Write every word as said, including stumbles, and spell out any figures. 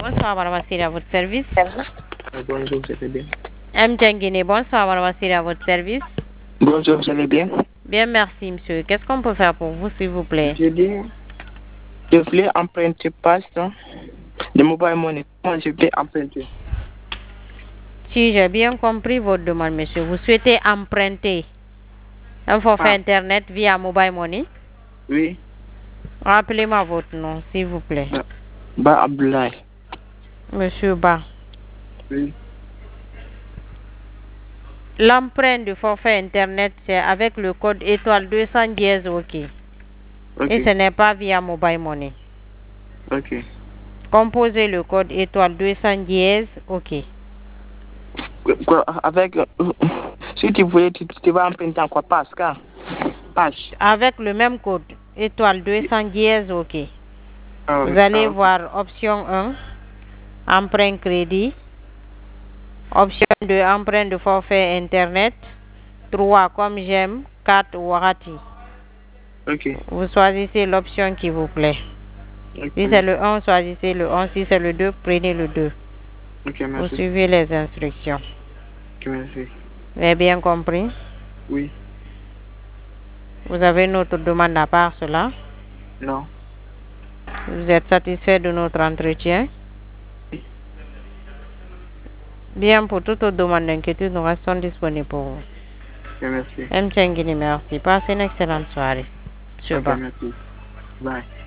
bonsoir, madame Assiri, à votre service. Bonjour, vous allez bien? M. Tchenguine, bonsoir, madame Assiri, à votre service. Bonjour, vous allez bien? Bien, merci, monsieur. Qu'est-ce qu'on peut faire pour vous, s'il vous plaît? Je dis, je voulais emprunter passe de mobile money. Comment je peux emprunter? Si j'ai bien compris votre demande, monsieur, vous souhaitez emprunter un forfait Ah. Internet via mobile money? Oui. Rappelez-moi votre nom, s'il vous plaît. Ba, ba Abdoulaye. Monsieur Ba. Oui. L'empreinte du forfait Internet, c'est avec le code étoile deux cent dix, OK. Ok. Et ce n'est pas via mobile money. Ok. Composez le code étoile deux cent dix, OK. Quoi, avec, euh, si tu voulais, tu, tu vas emprunter en quoi? Passe, car? Passe. Avec le même code, étoile deux cent dix, OK. Ah, Vous allez ah, okay. voir option un, emprunt crédit. Option deux, emprunt de forfait Internet. trois, comme j'aime. quatre, Warati. Ok. Vous choisissez l'option qui vous plaît. Ok. Si c'est le un, choisissez le un. Si c'est le deux, prenez le deux. Ok, Vous merci. suivez les instructions. Ok, merci. Vous avez bien compris? Oui. Vous avez une autre demande à part cela? Non. Vous êtes satisfait de notre entretien? Bien, pour toute autre demande d'inquiétude, nous restons disponibles pour vous. Ok, merci. M. Tchenguini, merci. Passez une excellente soirée. Ok, merci. Bye.